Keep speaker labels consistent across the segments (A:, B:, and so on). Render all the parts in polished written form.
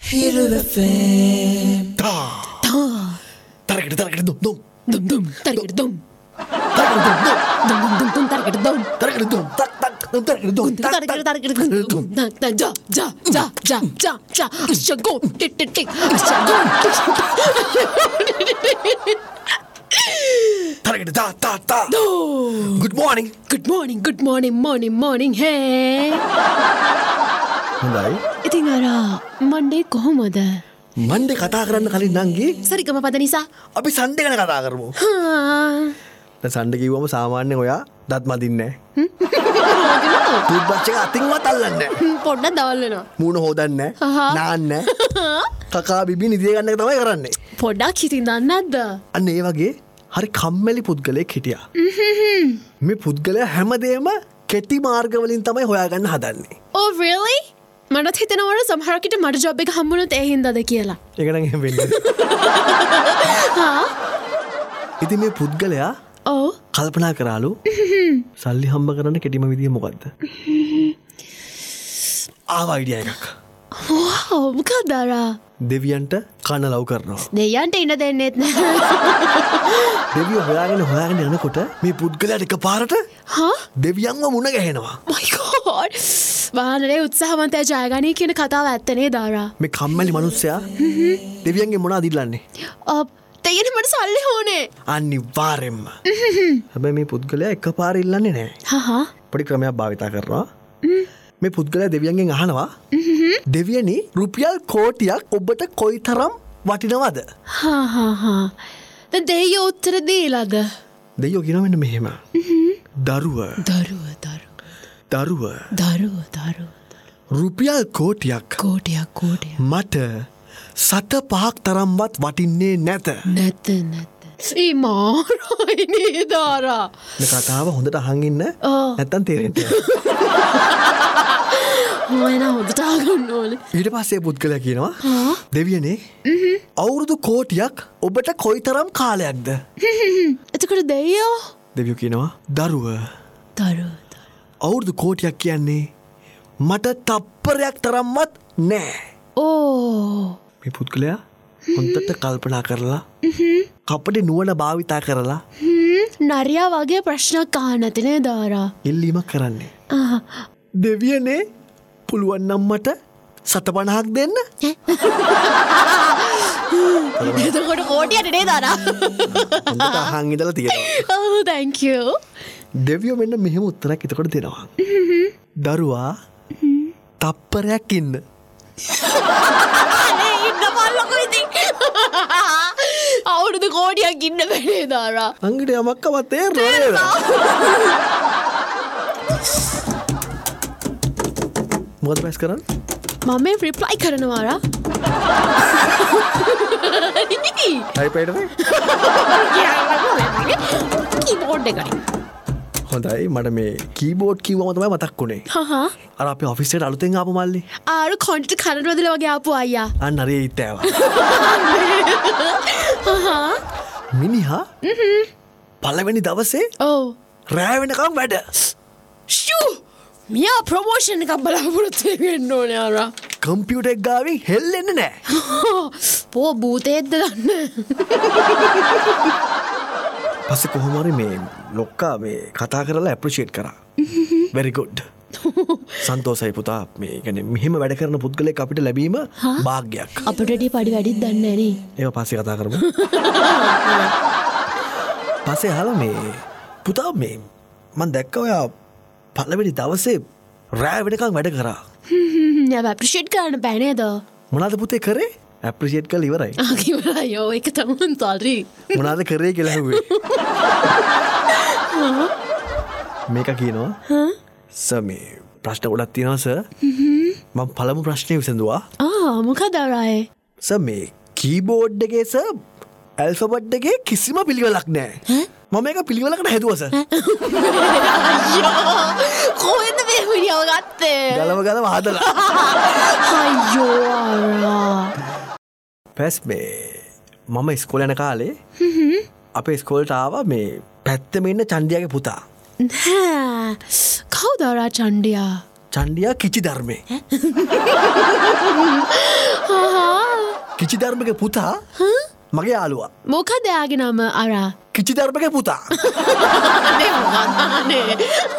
A: Hero FM.
B: Tarik dum dum.
C: Dum dum tarik dum.
B: Tarik dum dum.
C: Dum dum dum dum tarik dum.
B: Tarik dum. Tak tak tarik dum.
C: Tarik dum. Tak ja ja ja ja ja ja. Ashago tik tik tik. Ashago.
B: Tarik ta ta ta. Good morning.
C: Good morning, good morning, morning, hey.
B: හොඳයි.
C: ඉතින් අර මන්ඩේ කොහොමද?
B: මන්ඩේ කතා කරන්න කලින් නංගි
C: සරිගම පද නිසා
B: අපි සන්ඩේ ගැන කතා කරමු. දැන් සන්ඩේ කිව්වම සාමාන්‍යයෙන් ඔයා දත් මදින්නේ නැහැ. ටූත්බ්‍රෂ් එක අතින්වත් අල්ලන්නේ නැහැ.
C: පොඩ්ඩක් දවල් වෙනවා.
B: මූණ හොදන්නේ නැහැ. නාන්නේ නැහැ. කකා බිබි නිදිය ගන්න එක තමයි කරන්නේ.
C: පොඩ්ඩක් හිතින් දන්නේ නැද්ද?
B: අන්න ඒ වගේ හරි කම්මැලි පුද්ගලයෙක් හිටියා. මේ පුද්ගලයා හැමදේම කෙටි මාර්ග වලින් තමයි හොයාගන්න හදන්නේ.
C: Oh really? මටත් හිතෙනවා සමහරකට මට ජොබ් එක හම්බුනොත් ඒ හින්දාද කියලා.
B: ඒක නම් එහෙම වෙන්නේ. ඉතින් මේ පුද්ගලයා
C: ඔව්
B: කල්පනා කරාලු සල්ලි හම්බ කරන්න කෙටිම විදිය මොකද්ද? ආව අයිඩියා එකක්.
C: wow මොකද අර
B: දෙවියන්ට කන ලව් කරනවා.
C: දෙයයන්ට ඉන්න දෙන්නෙත් නෑ.
B: දෙවියෝ හොයාගෙන යනකොට මේ පුද්ගලයාට එකපාරට
C: හා
B: දෙවියන්ව මුණ ගැහෙනවා.
C: my god වාහනේ උත්සාහවන්තයා ජයගනී කියන කතාව ඇත්තනේ දාරා.
B: මේ කම්මැලි මිනිස්සයා දෙවියන්ගේ මොනවද ඉල්ලන්නේ?
C: දෙයයන් මට සල්ලි ඕනේ.
B: අනිවාර්යෙන්ම. හැබැයි මේ පුද්ගලයා එකපාර ඉල්ලන්නේ නැහැ.
C: හා
B: පොඩි ක්‍රමයක් භාවිතා කරනවා. මේ පුද්ගලයා දෙවියන්ගෙන් අහනවා දෙවියනි රුපියල් කෝටියක් ඔබට කොයිතරම් වටිනවද?
C: හා දැන් දෙයියෝ උත්තර දීලාද?
B: දෙවියෝ කියනවා මෙන්න මෙහෙම. දරුව රුපියල් කෝටියක් මට 7-5ක් තරම්වත් වටින්නේ නැත.
C: නැත සීමාරයි නේද ආරා.
B: මේ කතාව හොඳට අහන් ඉන්න නැත්තම් තේරෙන්නේ නැහැ.
C: මම හොඳට අහගන්න ඕනේ.
B: ඊට පස්සේ පුද්ගලයා කියනවා දෙවියනේ අවුරුදු කෝටියක් ඔබට කොයිතරම් කාලයක්ද?
C: එතකොට
B: දෙවියෝ කියනවා දරුව අවුරුදු කෝටියක් කියන්නේ මට තප්පරයක් තරම්වත් නෑ. මේ පුද්ගලයා හොඳට කල්පනා කරලා කපටි නුවණ භාවිතා කරලා
C: නරියා වගේ ප්‍රශ්නයක් අහන්න නැතිනේ දාරා.
B: ඉල්ලීමක් කරන්නේ. දෙවියනේ පුළුවන් නම් මට 750ක් දෙන්න.
C: එතකොට කෝටියට නේ දාරා.
B: හොඳට අහන් ඉඳලා තියෙනවා.
C: oh thank you.
B: දෙවියෝ මෙන්න මෙහෙම උත්තරයක් එතකොට දෙනවා. දරුවා තප්පරයක් ඉන්න.
C: අවුරුදු කෝටියක් ඉන්න බැනේ දාරා.
B: අංගට යමක්කවත් තේරෙන්නේ නැහැ. මොකද ප්‍රෙස් කරන්නේ?
C: මම මේ රිප්ලයි කරනවා ආරා.
B: ටයිප් එකේ
C: කීබෝඩ් එකයි.
B: හොඳයි මට මේ කීබෝඩ් කිව්වම තමයි මතක් වුනේ. අර අපේ ඔෆිස් එකට අලුතෙන් ආපු මල්ලි.
C: ආර කොන්ටිට කරඬ වදලා වගේ ආපු අයියා.
B: අන්න හරි ඒත් ආවා. මිනිහා පළවෙනි දවසේ රෑ වෙනකම් වැඩ.
C: ෂූ මියා ප්‍රොමෝෂන් එකක් බලාපොරොත්තු වෙන්න ඕනේ ආරා.
B: කම්පියුටර් එක ගාවින් හෙල්ලෙන්නේ නැහැ.
C: පෝ භූතේද්ද දන්නේ.
B: පස්සේ කොහොම හරි මේ ලොක්කා මේ කතා කරලා ඇප්‍රීෂিয়েට් කරා. very good. සන්තෝෂයි පුතා මේ කියන්නේ මෙහෙම වැඩ කරන පුද්ගලයෙක් අපිට ලැබීම වාග්යක්.
C: අපිට ඩී පඩි වැඩිත් දන්නේ නැහැ නේ.
B: ඒක පස්සේ කතා කරමු. පස්සේ අහලා මේ පුතා මේ මම දැක්කා ඔයා පළවෙනි දවසේ රෑ වෙනකන් වැඩ කරා.
C: යා ඇප්‍රීෂিয়েට් කරන්න බෑ නේද?
B: මොනවාද පුතේ කරේ? ඇප්‍රීෂিয়েට් කරලා ඉවරයි.
C: ඉවරයි. ඔය ඒක තමයි තාරි.
B: මොනවාද කරේ කියලා ඇහුවේ. මේක කියනවා සර් මේ ප්‍රශ්න ගොඩක් තියෙනවා සර්. මම පළමු ප්‍රශ්නේ විසඳුවා.
C: මොකද ආරායේ?
B: සර් මේ කීබෝඩ් එකේ සර් ඇල්ෆබෙට් එකේ කිසිම පිළිවෙලක් නැහැ. මම මේක පිළිවෙලකට හැදුවා සර්.
C: කොහෙන්ද මේ වීඩියෝ ගත්තේ?
B: ගලව හදලා.
C: අයියෝ ආරා.
B: පැස් මේ මම ඉස්කෝලේ යන කාලේ අපේ ඉස්කෝලේට ආවා මේ පැත්තෙම ඉන්න චන්ඩියාගේ පුතා.
C: නෑ කවුද ආරා චන්ඩියා?
B: චන්ඩියා කිචි ධර්මේ.
C: හා
B: කිචි ධර්මගේ පුතා මගේ යාළුවා.
C: මොකද එයාගේ නම අරා?
B: කිචි ධර්මගේ පුතා.
C: අනේ මොකක්ද?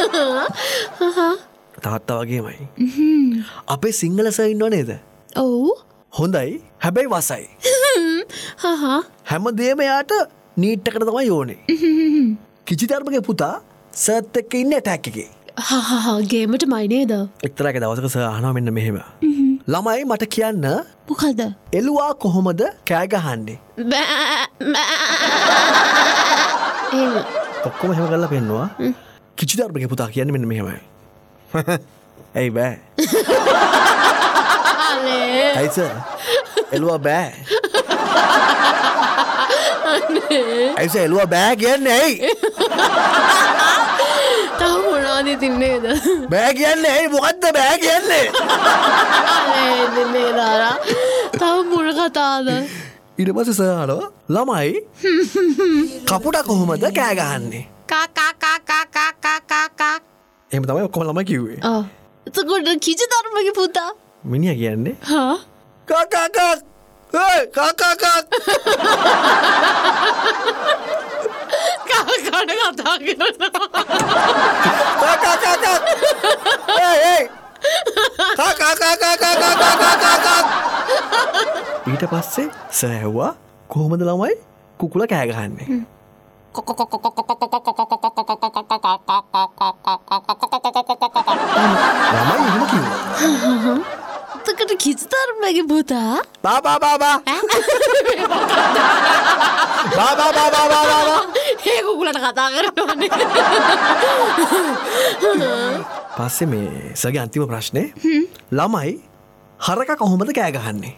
B: තාත්තා වගේමයි. අපේ සිංහල සර් ඉන්නව නේද?
C: ඔව්.
B: හොඳයි. හැබැයි වසයි. හැමදේම යාට නීට් එකට තමයි ඕනේ. කිචි ධර්මගේ පුතා සර්ත් එක්ක ඉන්නේ ඇටැක් එකේ.
C: ගේමට මයි නේද?
B: එක්තරාක දවසක සර් අහනවා මෙන්න මෙහෙම. ළමයි මට කියන්න
C: මොකද?
B: එළුවා කොහොමද කෑ ගහන්නේ? ඔක්කොම එහෙම කරලා පෙන්නවා. කිචි ධර්මගේ පුතා කියන්නේ මෙන්න මෙහෙමයි. ඇයි බෑ? ඇයි සර්? එළුවා බෑ. ඇයි සර් එළුවා බෑ කියන්නේ ඇයි?
C: තව මොනවද තින්නේද?
B: බෑ කියන්නේ ඇයි? මොකද්ද බෑ කියන්නේ?
C: අනේ දිනේ දාලා. තව මොන කතාවද?
B: ඊට පස්සේ සර් අහනවා ළමයි කපුටා කොහොමද කෑ ගහන්නේ? එහෙම තමයි ඔක්කොම ළමයි කිව්වේ.
C: එතකොට කිචි ධර්මගේ පුතා
B: මිනිහා කියන්නේ කා කා
C: කන කතා කරනවා.
B: ඊට පස්සේ සර් ඇහුවා කොහොමද ළමයි කුකුල කෑ ගහන්නේ? ළමයි එහෙම කිව්වා.
C: එතකොට කිචි ධර්මගේ පුතා
B: බා
C: ඒ කුකුලට කතා කරනවනේ.
B: පස්සේ මේ සර්ගේ අන්තිම ප්‍රශ්නේ ළමයි හරක කොහොමද කෑ ගහන්නේ?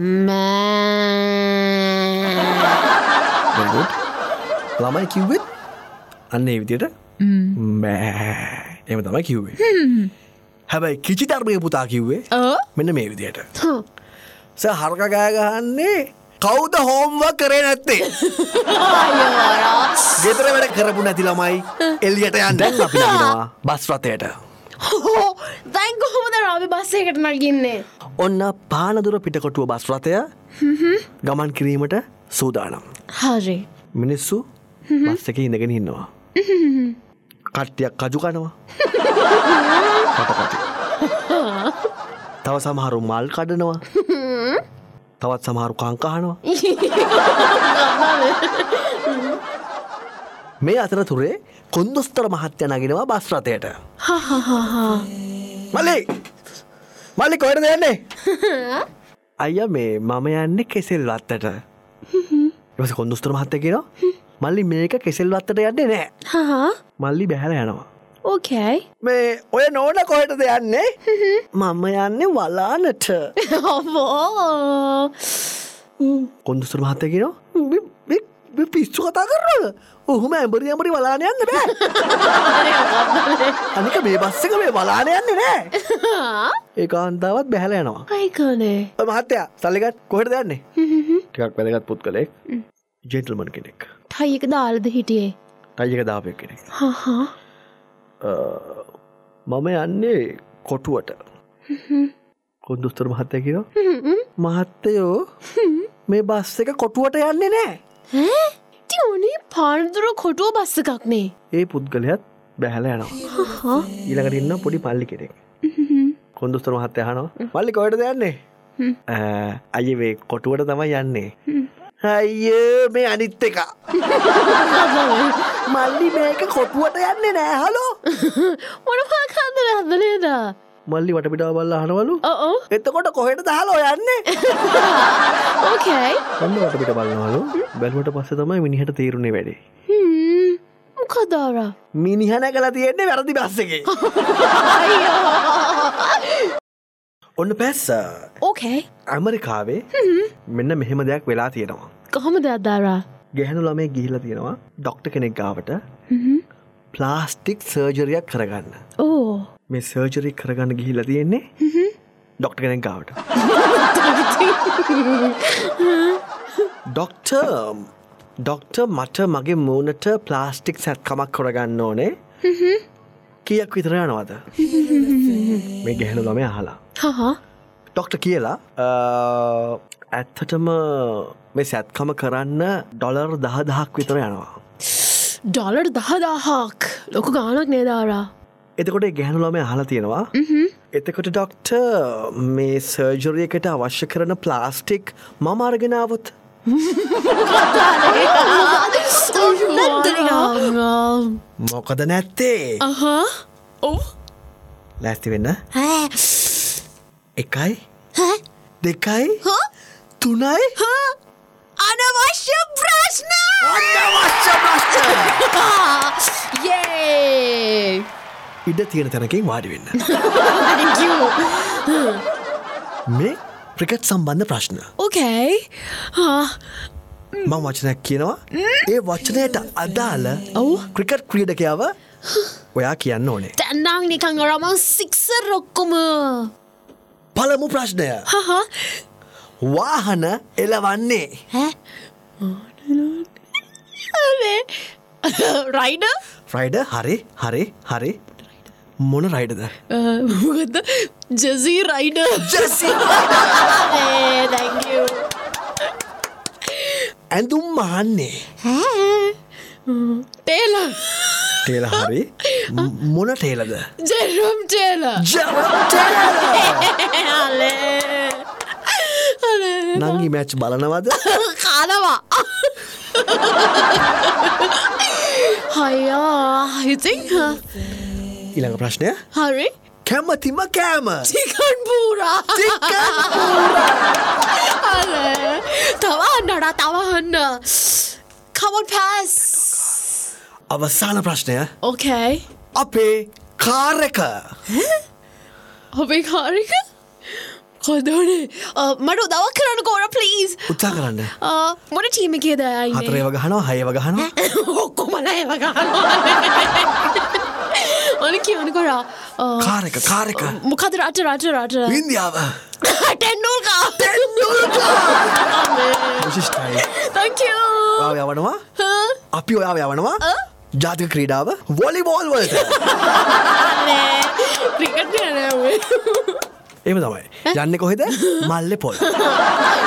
B: ළමයි කිව්වෙත් අන්න ඒ විදියට එහෙම තමයි කිව්වේ. හැබැයි කිචි ධර්මයේ පුතා කිව්වේ මෙන්න මේ විදියට. සර් හරක කෑ ගහන්නේ කවුද හෝම්වර්ක් කරේ නැත්තේ? ගෙදර වැඩ කරපු නැති ළමයි එළියට යන්න. දැන් අපි නගිනවා බස් රථයට.
C: දැන් කොහොමද අපි බස් එකකට නගින්නේ?
B: ඔන්න පානදුර පිටකොටුව බස් රථය ගමන් කිරීමට සූදානම්.
C: හරි.
B: මිනිස්සු බස් එකේ ඉඳගෙන ඉන්නවා. කට්ටියක් කජු කනවා. තව සමහරු මල් කඩනවා. තවත් සමහරු කං කහනවා. මේ අතරතුරේ කොන්දොස්තර මහත්තයා නගිනවා බස් රථයට. මල්ලි කොහෙටද යන්නේ? අයියා මේ මම යන්නේ කෙසෙල් වත්තට. ඊට පස්සේ කොන්දොස්තර මහත්තයා කියනවා මල්ලි මේක කෙසෙල් වත්තට යන්නේ නැහැ. මල්ලි බැහැලා යනවා.
C: ඕකේ.
B: මේ ඔය නෝන කොහෙටද යන්නේ? මම යන්නේ වලානට. කොන්දොස්තර මහත්තයා කියනවා මේ පිස්සු කතා කරනවද? ඔහොම ඇඹරි වලාන යන්න බෑ. අනික මේ බස් එක මේ වලාන යන්නේ නෑ. ඒ කාන්තාවත් බැහැලා යනවා.
C: අයිකනේ.
B: ඔය මහත්තයා සල්ලි ගන්න කොහෙටද යන්නේ? ටිකක් වැදගත් පුත්කලෙක්. ජෙන්ටල්මන් කෙනෙක්.
C: ටයි එක දාලාද හිටියේ?
B: ටයි එක දාපු කෙනෙක්. මම යන්නේ කොටුවට. කොන්දොස්තර මහත්තයා කියනවා මහත්තයෝ මේ බස් එක කොටුවට යන්නේ නෑ.
C: තියෝනේ පානදුර කොටුව බස් එකක්නේ.
B: ඒ පුද්ගලයාත් බැහැලා යනවා. ඊළඟට ඉන්න පොඩි පල්ලි කෙනෙක්. කොන්දොස්තර මහත්තයා අහනවා මල්ලි කොහෙටද යන්නේ? අයියේ මේ කොටුවට තමයි යන්නේ. අයියෝ මේ අනිත් එක. මල්ලි මේක කොටුවට යන්නේ නෑ. හලෝ
C: මොනවා කන්දර හදනේද?
B: මල්ලි වටපිටාව බලලා අහනවලු. එතකොට කොහෙටද හලෝ යන්නේ?
C: ඕකේ.
B: ඔන්න වටපිට බලනවලු. බැලුවට පස්සේ තමයි මිනිහට තීරුනේ වැඩේ.
C: මොකද අර?
B: මිනිහා නැගලා තියෙන්නේ වැරදි බස් එකේ. ඔන්න පැස්ස.
C: ඕකේ.
B: ඇමරිකාවේ මෙන්න මෙහෙම දෙයක් වෙලා තියෙනවා.
C: කොහොමද අදාරා?
B: ගැහැණු ළමයෙක් ගිහිල්ලා තියෙනවා ડોක්ටර් කෙනෙක් ගාවට. ප්ලාස්ටික් සර්ජරියක් කරගන්න.
C: ඕ.
B: මේ සර්ජරි කරගන්න ගිහිල්ලා තියෙන්නේ ડોක්ටර් කෙනෙක් ගාවට. ඩොක්ටර් මට මගේ මූණට ප්ලාස්ටික් සැත්කමක් කරගන්න ඕනේ. කීයක් විතර යනවද? මේ ගැහැණු ළමයා අහලා. ඩොක්ටර් කියලා ඇත්තටම මේ සැත්කම කරන්න ඩොලර් 10,000ක් විතර යනවා.
C: ඩොලර් 10,000ක් ලොකු ගානක් නේදාරා.
B: එතකොට ගැහණු ළමයා අහලා තියෙනවා. එතකොට ඩොක්ටර් මේ සර්ජරි එකට අවශ්‍ය කරන ප්ලාස්ටික් මම අරගෙන ආවොත් මොකද නැත්තේ? ලෑස්ති වෙන්න. 1 2 3
C: අනවශ්‍ය ප්‍රශ්න යේ
B: ඉඩ තියෙන තැනකින් වාඩි වෙන්න. මේ ක්‍රිකට් සම්බන්ධ ප්‍රශ්න.
C: ඕකේ.
B: මම වචනයක් කියනවා. ඒ වචනයට අදාළ ක්‍රිකට් ක්‍රීඩකයාව ඔයා කියන්න ඕනේ.
C: දැන් නම් නිකන් රමන් සික්සර් ඔක්කොම.
B: පළමු ප්‍රශ්නය. වාහන එලවන්නේ රයිඩර් හරි මොන රයිඩද?
C: මොකද ජෙසි රයිඩර්.
B: ඇඳුම් මහන්නේ
C: ටේලර්
B: හරි මොන ටේලද?
C: Jerome Taylor.
B: නංගි මැච් බලනවද?
C: කානවා. හයා ඉතින්
B: ඊළඟ ප්‍රශ්නය.
C: හරි.
B: කැමතිම කෑම?
C: චිකන් පූරා. තවන්න. Come on, pass.
B: අවසාන ප්‍රශ්නය.
C: Okay.
B: අපේ කාර් එක.
C: අපේ කාර් එක? කොහොමද? මට උදව් කරන්න කෝර ප්ලීස්.
B: උත්සාහ කරන්න.
C: මොන ටීම් එකේද ආන්නේ?
B: 4 ඒව ගහනවා 6 ඒව ගහනවා.
C: ඔක්කොමලා ඒව ගහනවා. අනේ කියන්න කරා.
B: කාර් එක.
C: මොකද රට.
B: ඉන්දියාව.
C: ටෙන්ඩුල්කර්.
B: විශිෂ්ටයි.
C: Thank you.
B: ඔයාව යවනවා. අපි ඔයාව යවනවා. ජාතික ක්‍රීඩාව වොලිබෝල් වලට.
C: ක්‍රිකට් නෑ.
B: එහෙම තමයි. යන්නේ කොහෙද? මල්ලේ පොල්.